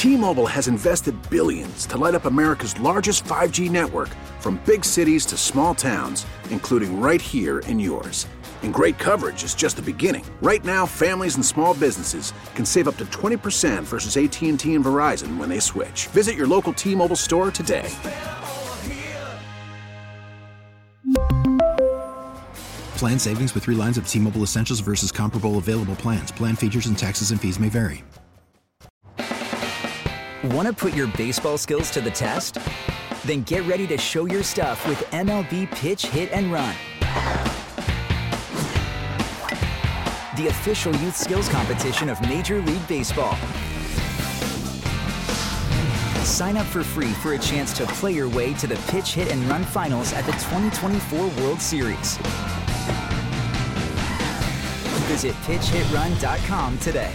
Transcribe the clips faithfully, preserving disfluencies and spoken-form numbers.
T-Mobile has invested billions to light up America's largest five G network, from big cities to small towns, including right here in yours. And great coverage is just the beginning. Right now, families and small businesses can save up to twenty percent versus A T and T and Verizon when they switch. Visit your local T-Mobile store today. Plan savings with three lines of T-Mobile Essentials versus comparable available plans. Plan features and taxes and fees may vary. Want to put your baseball skills to the test? Then get ready to show your stuff with M L B Pitch, Hit, and Run, the official youth skills competition of Major League Baseball. Sign up for free for a chance to play your way to the Pitch, Hit, and Run finals at the twenty twenty-four World Series. Visit pitch hit run dot com today.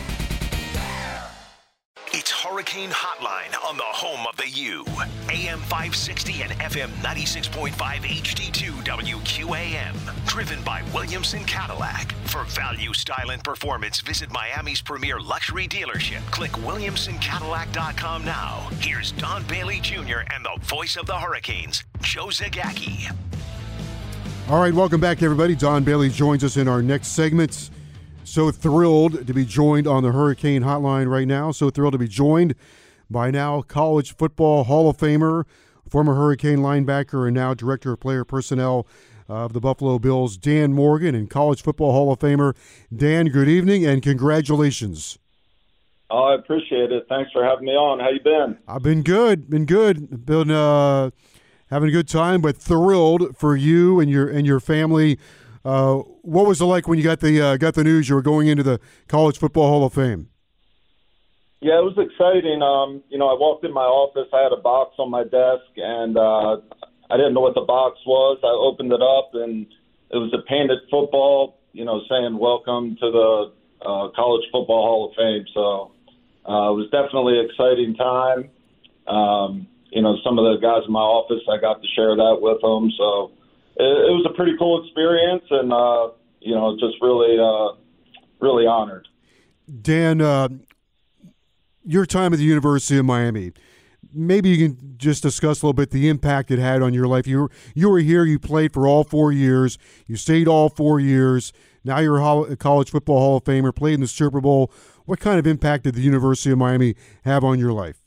It's Hurricane Hotline on the home of the U. A M five sixty and F M ninety-six point five H D two W Q A M. Driven by Williamson Cadillac. For value, style, and performance, visit Miami's premier luxury dealership. Click williamson cadillac dot com now. Here's Don Bailey Junior and the voice of the Hurricanes, Joe Zagacki. All right, welcome back, everybody. Don Bailey joins us in our next segment. So thrilled to be joined on the Hurricane Hotline right now. So thrilled to be joined by now College Football Hall of Famer, former Hurricane linebacker, and now Director of Player Personnel of the Buffalo Bills, Dan Morgan, and College Football Hall of Famer. Dan, good evening and congratulations. Oh, I appreciate it. Thanks for having me on. How you been? I've been good. Been good. Been uh, having a good time, but thrilled for you and your and your family. Uh, what was it like when you got the uh, got the news you were going into the College Football Hall of Fame? Yeah, it was exciting. Um, you know, I walked in my office. I had a box on my desk, and uh, I didn't know what the box was. I opened it up, and it was a painted football, you know, saying "Welcome to the uh, College Football Hall of Fame." So uh, it was definitely an exciting time. Um, you know, some of the guys in my office, I got to share that with them. So it was a pretty cool experience, and, uh, you know, just really, uh, really honored. Dan, uh, your time at the University of Miami, maybe you can just discuss a little bit the impact it had on your life. You were, you were here, you played for all four years, you stayed all four years, now you're a College Football Hall of Famer, played in the Super Bowl. What kind of impact did the University of Miami have on your life?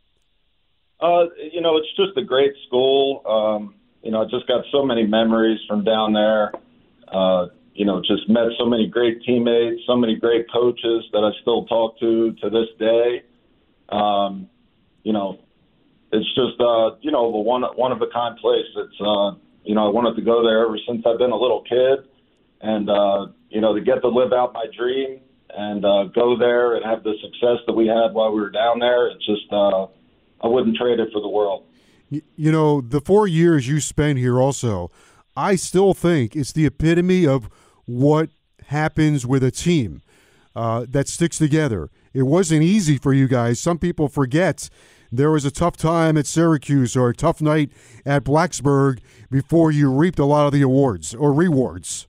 Uh, you know, it's just a great school. Um You know, I just got so many memories from down there. Uh, you know, just met so many great teammates, so many great coaches that I still talk to to this day. Um, you know, it's just, uh, you know, a one, one of a kind place. It's, uh, you know, I wanted to go there ever since I've been a little kid. And, uh, you know, to get to live out my dream and uh, go there and have the success that we had while we were down there, it's just, uh, I wouldn't trade it for the world. You know, the four years you spent here also, I still think it's the epitome of what happens with a team uh, that sticks together. It wasn't easy for you guys. Some people forget there was a tough time at Syracuse or a tough night at Blacksburg before you reaped a lot of the awards or rewards.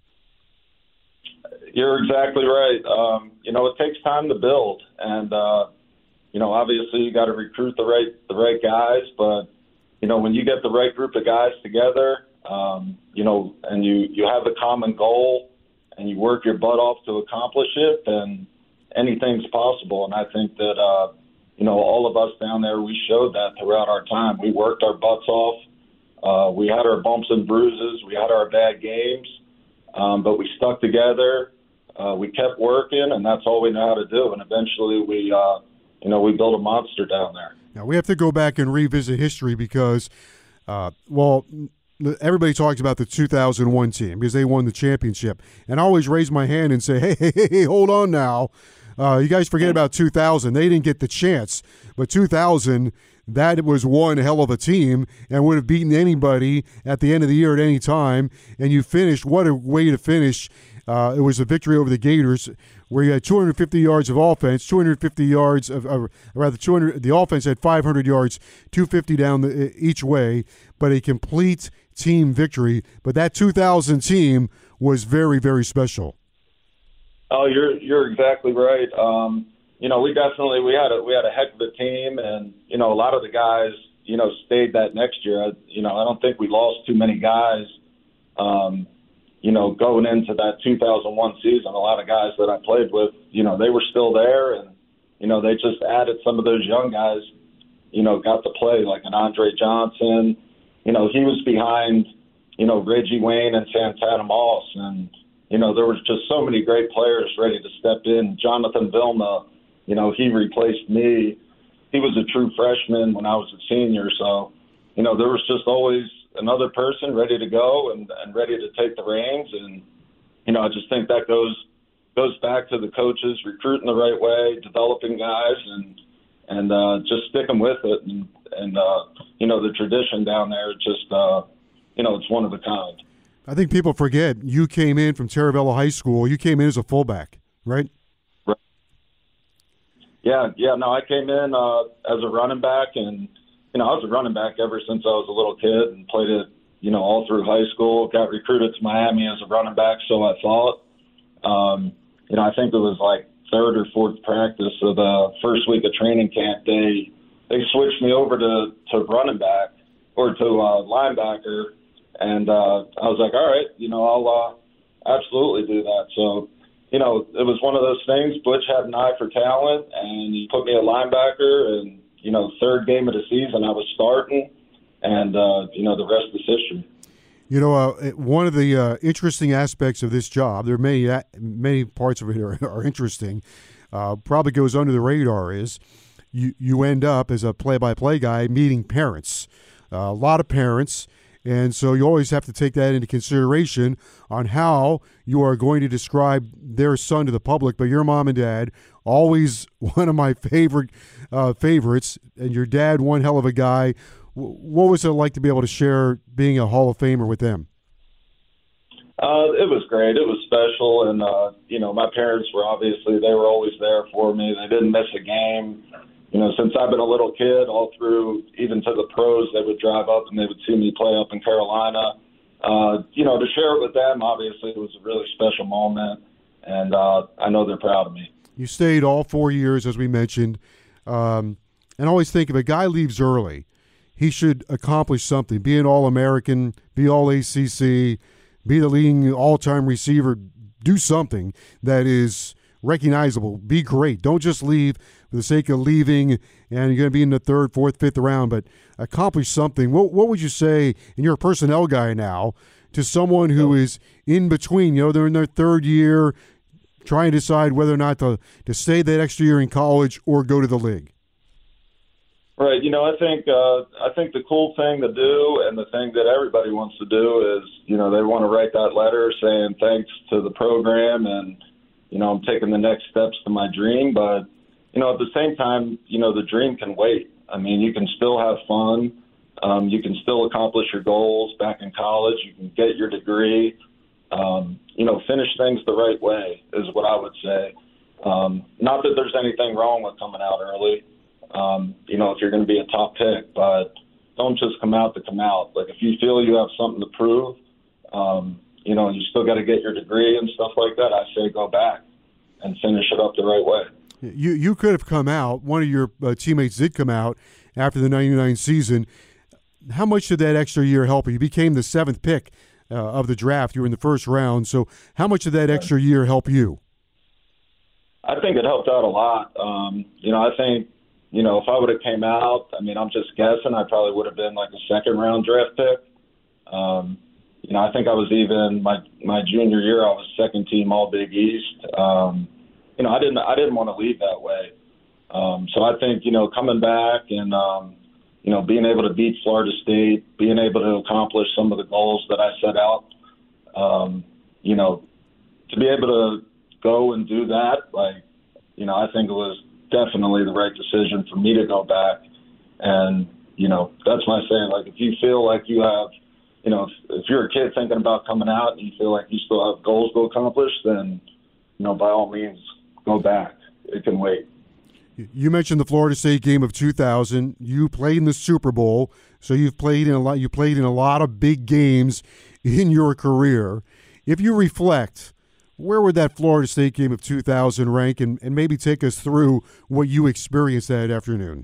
You're exactly right. Um, you know, it takes time to build. And, uh, you know, obviously you got to recruit the right the right guys, but you know, when you get the right group of guys together, um, you know, and you, you have a common goal and you work your butt off to accomplish it, then anything's possible. And I think that, uh, you know, all of us down there, we showed that throughout our time. We worked our butts off. Uh, we had our bumps and bruises. We had our bad games, um, but we stuck together. Uh, we kept working, and that's all we know how to do. And eventually we, uh, you know, we built a monster down there. Now, we have to go back and revisit history because, uh, well, everybody talks about the two thousand one team because they won the championship. And I always raise my hand and say, hey, hey, hey, hey hold on now. Uh, you guys forget about two thousand. They didn't get the chance. But two thousand, that was one hell of a team and would have beaten anybody at the end of the year at any time. And you finished, what a way to finish. Uh, it was a victory over the Gators where you had two hundred fifty yards of offense, two hundred fifty yards of, uh, rather two hundred. The offense had five hundred yards, two hundred fifty down the, each way, but a complete team victory. But that two thousand team was very, very special. Oh, you're you're exactly right. Um, you know, we definitely we had a we had a heck of a team, and you know, a lot of the guys, you know, stayed that next year. I, you know, I don't think we lost too many guys. Um, you know, going into that two thousand one season, a lot of guys that I played with, you know, they were still there, and you know, they just added some of those young guys. You know, got to play like an Andre Johnson. You know, he was behind, you know, Reggie Wayne and Santana Moss, and you know, there was just so many great players ready to step in. Jonathan Vilma, you know, he replaced me. He was a true freshman when I was a senior. So, you know, there was just always another person ready to go and, and ready to take the reins. And, you know, I just think that goes goes back to the coaches recruiting the right way, developing guys, and and uh, just sticking with it. And, and uh, you know, the tradition down there, just, uh, you know, it's one of a kind. I think people forget you came in from Taravella High School. You came in as a fullback, right? Right. Yeah, yeah. No, I came in uh, as a running back, and you know, I was a running back ever since I was a little kid, and played it, you know, all through high school. Got recruited to Miami as a running back, so I thought. Um, you know, I think it was like third or fourth practice of the first week of training camp. They they switched me over to to running back or to uh, linebacker. And uh, I was like, all right, you know, I'll uh, absolutely do that. So, you know, it was one of those things. Butch had an eye for talent, and he put me at linebacker. And, you know, third game of the season, I was starting. And, uh, you know, the rest is history. You know, uh, one of the uh, interesting aspects of this job, there are many, many parts of it are, are interesting, uh, probably goes under the radar, is you, you end up as a play-by-play guy meeting parents, uh, a lot of parents. And so you always have to take that into consideration on how you are going to describe their son to the public. But your mom and dad, always one of my favorite uh, favorites, and your dad, one hell of a guy. What was it like to be able to share being a Hall of Famer with them? Uh, it was great. It was special. And, uh, you know, my parents were obviously, they were always there for me. They didn't miss a game. You know, since I've been a little kid, all through, even to the pros, they would drive up and they would see me play up in Carolina. Uh, you know, to share it with them, obviously, it was a really special moment, and uh, I know they're proud of me. You stayed all four years, as we mentioned, um, and always think if a guy leaves early, he should accomplish something, be an All-American, be All-A C C, be the leading all-time receiver, do something that is recognizable, be great. Don't just leave for the sake of leaving and you're going to be in the third, fourth, fifth round, but accomplish something. What, what would you say, and you're a personnel guy now, to someone who is in between, you know, they're in their third year, trying to decide whether or not to, to stay that extra year in college or go to the league? Right. You know, I think uh, I think the cool thing to do, and the thing that everybody wants to do, is, you know, they want to write that letter saying thanks to the program and, you know, I'm taking the next steps to my dream. But, you know, at the same time, you know, the dream can wait. I mean, you can still have fun. Um, you can still accomplish your goals back in college. You can get your degree. Um, you know, finish things the right way is what I would say. Um, not that there's anything wrong with coming out early, um, you know, if you're going to be a top pick, but don't just come out to come out. Like, if you feel you have something to prove, um, you know, you still got to get your degree and stuff like that, I say go back and finish it up the right way. You you could have come out. One of your uh, teammates did come out after the ninety-nine season. How much did that extra year help you? You became the seventh pick uh, of the draft. You were in the first round. So how much did that extra year help you? I think it helped out a lot. Um, you know, I think, you know, if I would have came out, I mean, I'm just guessing, I probably would have been like a second-round draft pick. Um, you know, I think I was even my my junior year, I was second team All Big East. Um, you know, I didn't I didn't want to leave that way. Um, so I think, you know, coming back and um, you know, being able to beat Florida State, being able to accomplish some of the goals that I set out, um, you know, to be able to go and do that, like, you know, I think it was definitely the right decision for me to go back. And, you know, that's my saying, like, if you feel like you have, you know, if, if you're a kid thinking about coming out and you feel like you still have goals to accomplish, then, you know, by all means, go back. It can wait. You mentioned the Florida State game of two thousand. You played in the Super Bowl, so you've played in a lot. You played in a lot of big games in your career. If you reflect, where would that Florida State game of two thousand rank, and, and maybe take us through what you experienced that afternoon?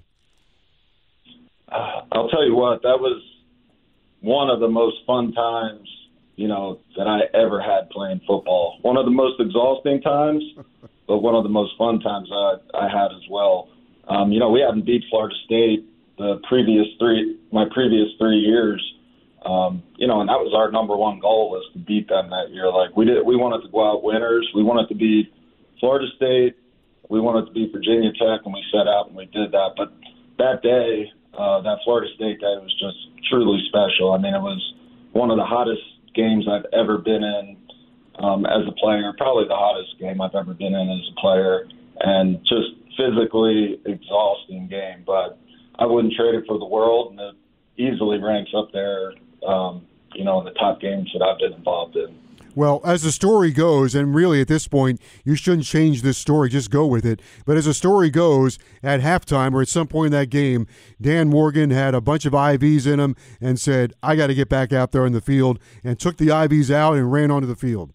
Uh, I'll tell you what, that was one of the most fun times, you know, that I ever had playing football. One of the most exhausting times, but one of the most fun times I, I had as well. Um, you know, we hadn't beat Florida State the previous three, my previous three years. Um, you know, and that was our number one goal, was to beat them that year. Like we did, we wanted to go out winners. We wanted to beat Florida State. We wanted to beat Virginia Tech, and we set out and we did that. But that day, uh, that Florida State day was just truly special. I mean, it was one of the hottest games I've ever been in um, as a player, probably the hottest game I've ever been in as a player, and just physically exhausting game. But I wouldn't trade it for the world, and it easily ranks up there, um, you know, in the top games that I've been involved in. Well, as the story goes, and really at this point, you shouldn't change this story, just go with it. But as the story goes, at halftime or at some point in that game, Dan Morgan had a bunch of I Vs in him and said, I got to get back out there in the field, and took the I Vs out and ran onto the field.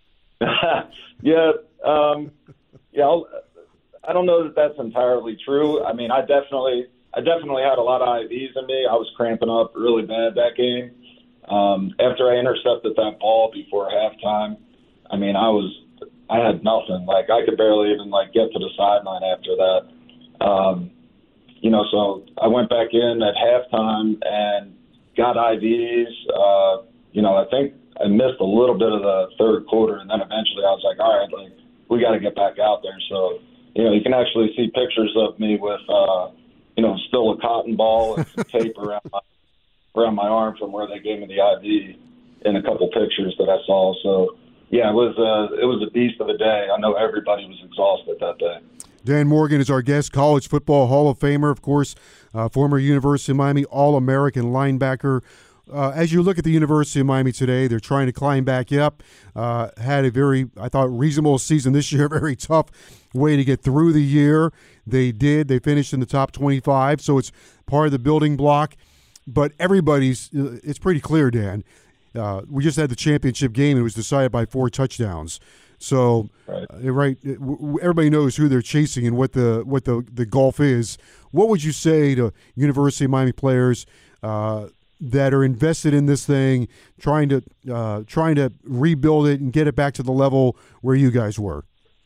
yeah, um, yeah, I'll, I don't know that that's entirely true. I mean, I definitely, I definitely had a lot of I Vs in me. I was cramping up really bad that game. Um, after I intercepted that ball before halftime, I mean, I was, I had nothing. Like, I could barely even, like, get to the sideline after that. Um, you know, so I went back in at halftime and got I Vs. Uh, you know, I think I missed a little bit of the third quarter, and then eventually I was like, all right, like, we got to get back out there. So, you know, you can actually see pictures of me with, uh, you know, still a cotton ball and some tape around my around my arm from where they gave me the I V in a couple pictures that I saw. So, yeah, it was uh, it was a beast of a day. I know everybody was exhausted that day. Dan Morgan is our guest, College Football Hall of Famer, of course, uh, former University of Miami All-American linebacker. Uh, as you look at the University of Miami today, they're trying to climb back up. Uh, had a very, I thought, reasonable season this year, very tough way to get through the year. They did. They finished in the top twenty-five, so it's part of the building block. But everybody's, it's pretty clear, Dan. Uh, we just had the championship game, and it was decided by four touchdowns. So, right, uh, right everybody knows who they're chasing and what the what the, the gulf is. What would you say to University of Miami players uh, that are invested in this thing, trying to uh, trying to rebuild it and get it back to the level where you guys were?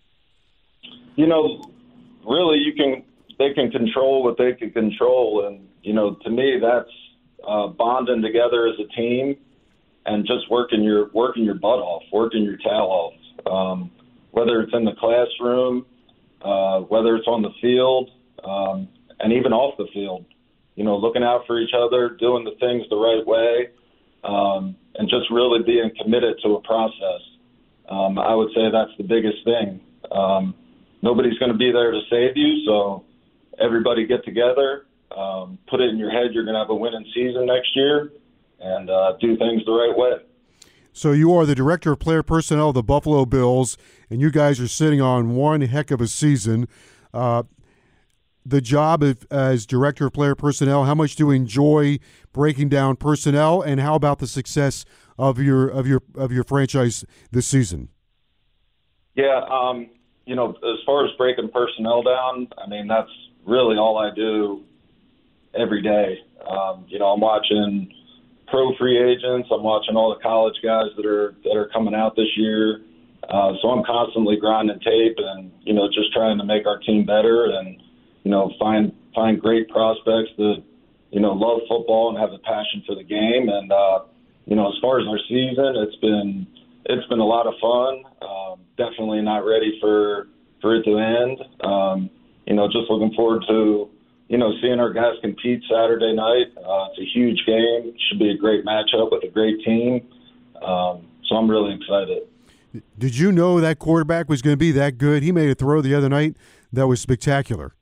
You know, really, you can they can control what they can control, and you know, to me, that's Uh, bonding together as a team and just working your working your butt off, working your tail off, um, whether it's in the classroom, uh, whether it's on the field, um, and even off the field. You know, looking out for each other, doing the things the right way, um, and just really being committed to a process. Um, I would say that's the biggest thing. Um, nobody's going to be there to save you, so everybody get together. Um, put it in your head you're going to have a winning season next year, and uh, do things the right way. So you are the director of player personnel of the Buffalo Bills, and you guys are sitting on one heck of a season. Uh, the job of, as director of player personnel, how much do you enjoy breaking down personnel, and how about the success of your of your of your franchise this season? Yeah, um, you know, as far as breaking personnel down, I mean, that's really all I do every day. Um, you know, I'm watching pro free agents. I'm watching all the college guys that are that are coming out this year. Uh, so I'm constantly grinding tape and, you know, just trying to make our team better and, you know, find find great prospects that, you know, love football and have a passion for the game. And, uh, you know, as far as our season, it's been it's been a lot of fun. Um, definitely not ready for, for it to end. Um, you know, just looking forward to, you know, seeing our guys compete Saturday night. Uh, it's a huge game. Should be a great matchup with a great team. Um, so I'm really excited. Did you know that quarterback was going to be that good? He made a throw the other night that was spectacular.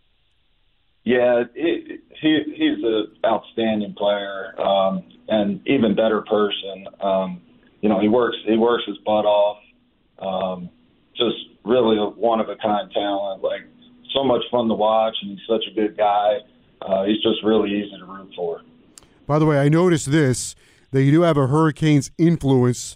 Yeah, he, he he's an outstanding player um, and even better person. Um, you know, he works he works his butt off. Um, just really a one of a kind talent. Like, so much fun to watch, and he's such a good guy. Uh, he's just really easy to root for. By the way, I noticed this, that you do have a Hurricanes influence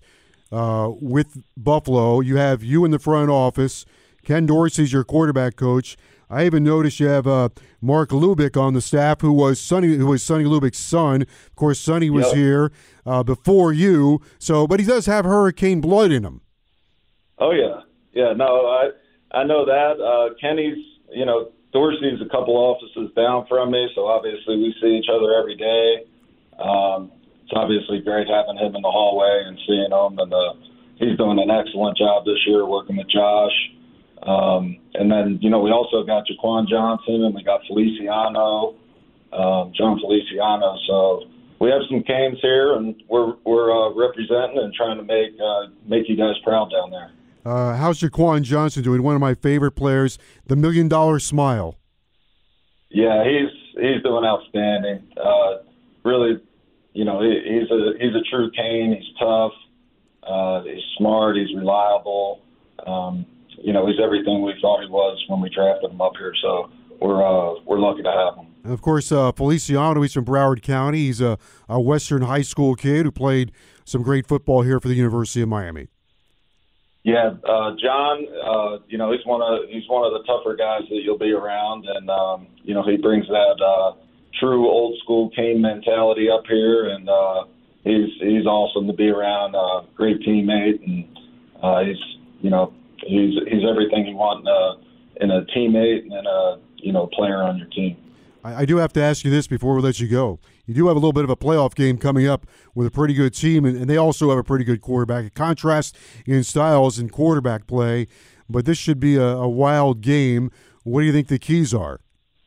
uh, with Buffalo. You have you in the front office. Ken Dorsey's your quarterback coach. I even noticed you have uh, Mark Lubick on the staff, who was Sonny, who was Sonny Lubick's son. Of course, Sonny was yep. here uh, before you. So, but he does have Hurricane blood in him. Oh yeah, yeah. No, I I know that. Uh, Kenny's, you know, Dorsey's a couple offices down from me, so obviously we see each other every day. Um, it's obviously great having him in the hallway and seeing him, and uh, he's doing an excellent job this year working with Josh. Um, and then, you know, we also got Jaquan Johnson, and we got Feliciano, um, John Feliciano. So we have some Canes here, and we're we're uh, representing and trying to make uh, make you guys proud down there. Uh, how's Jaquan Johnson doing? One of my favorite players, the Million Dollar Smile. Yeah, he's he's doing outstanding. Uh, really, you know, he, he's a he's a true Cane. He's tough. Uh, he's smart. He's reliable. Um, You know, he's everything we thought he was when we drafted him up here. So we're uh, we're lucky to have him. And of course, uh, Feliciano, he's from Broward County. He's a, a Western high school kid who played some great football here for the University of Miami. Yeah, uh, John. Uh, you know, he's one of he's one of the tougher guys that you'll be around, and um, you know, he brings that uh, true old school Cane mentality up here, and uh, he's he's awesome to be around. Uh, great teammate, and uh, he's you know. He's he's everything you want in a, in a teammate and a you know player on your team. I, I do have to ask you this before we let you go. You do have a little bit of a playoff game coming up with a pretty good team, and, and they also have a pretty good quarterback. A contrast in styles in quarterback play, but this should be a, a wild game. What do you think the keys are?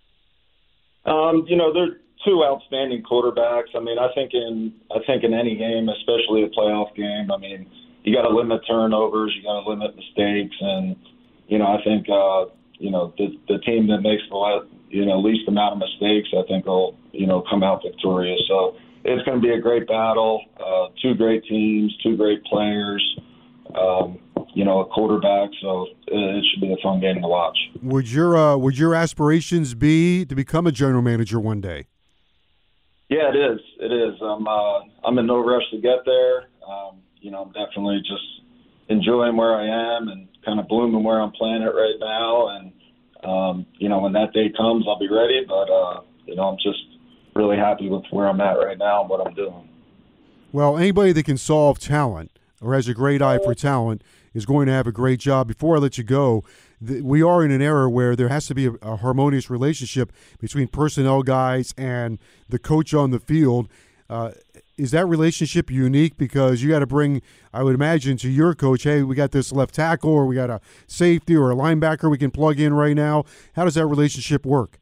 Um, you know, they're two outstanding quarterbacks. I mean, I think in I think in any game, especially a playoff game, I mean, you got to limit turnovers, you got to limit mistakes, and you know, I think uh, you know the the team that makes the you know least amount of mistakes, I think will you know come out victorious. So it's going to be a great battle. Uh, two great teams, two great players. Um, you know, a quarterback. So it should be a fun game to watch. Would your uh, would your aspirations be to become a general manager one day? Yeah, it is. It is. I'm uh, I'm in no rush to get there. Um, You know, I'm definitely just enjoying where I am and kind of blooming where I'm playing it right now. And, um, you know, when that day comes, I'll be ready. But, uh, you know, I'm just really happy with where I'm at right now and what I'm doing. Well, anybody that can solve talent or has a great eye for talent is going to have a great job. Before I let you go, th- we are in an era where there has to be a, a harmonious relationship between personnel guys and the coach on the field. Uh, is that relationship unique? Because you got to bring, I would imagine, to your coach, hey, we got this left tackle or we got a safety or a linebacker we can plug in right now. How does that relationship work?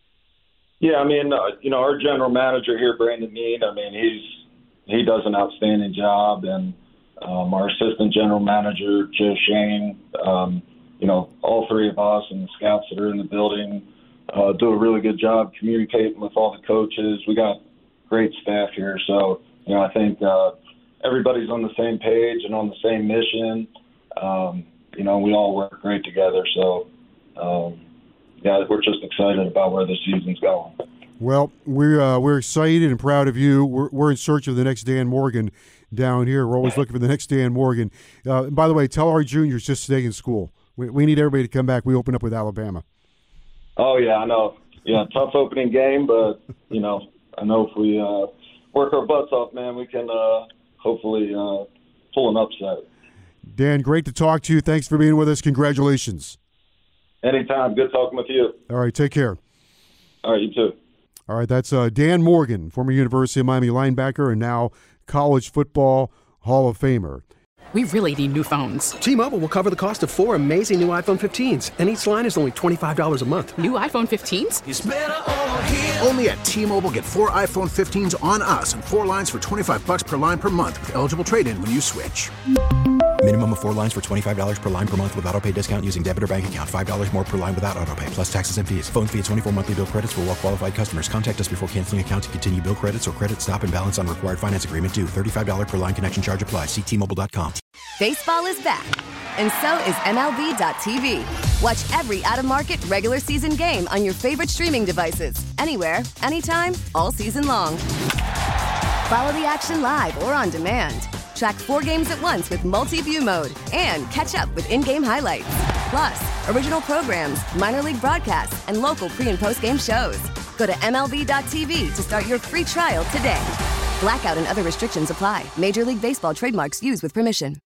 Yeah, I mean, uh, you know, our general manager here, Brandon Mead, I mean, he's he does an outstanding job. And um, our assistant general manager, Joe Shane, um, you know, all three of us and the scouts that are in the building uh, do a really good job communicating with all the coaches. We got great staff here. So, you know, I think uh, everybody's on the same page and on the same mission. Um, you know, we all work great together. So, um, yeah, we're just excited about where the season's going. Well, we're uh, we're excited and proud of you. We're we're in search of the next Dan Morgan down here. We're always looking for the next Dan Morgan. Uh, and by the way, tell our juniors just stay in school. We, we need everybody to come back. We open up with Alabama. Oh yeah, I know. Yeah, tough opening game, but you know, I know if we uh, work our butts off, man, we can uh, hopefully uh, pull an upset. Dan, great to talk to you. Thanks for being with us. Congratulations. Anytime. Good talking with you. All right, take care. All right, you too. All right, that's uh, Dan Morgan, former University of Miami linebacker and now college football Hall of Famer. We really need new phones. T-Mobile will cover the cost of four amazing new iPhone fifteens, and each line is only twenty-five dollars a month. New iPhone fifteens? It's better over here. Only at T-Mobile, get four iPhone fifteens on us and four lines for twenty-five bucks per line per month with eligible trade-in when you switch. Minimum of four lines for twenty-five dollars per line per month with autopay discount using debit or bank account. five dollars more per line without autopay, plus taxes and fees. Phone fee at twenty-four monthly bill credits for well-qualified customers. Contact us before canceling account to continue bill credits or credit stop and balance on required finance agreement due. thirty-five dollars per line connection charge applies. See T Mobile dot com. Baseball is back, and so is M L B dot T V. Watch every out-of-market regular season game on your favorite streaming devices. Anywhere, anytime, all season long. Follow the action live or on demand. Track four games at once with multi-view mode and catch up with in-game highlights. Plus, original programs, minor league broadcasts, and local pre- and post-game shows. Go to M L B dot T V to start your free trial today. Blackout and other restrictions apply. Major League Baseball trademarks used with permission.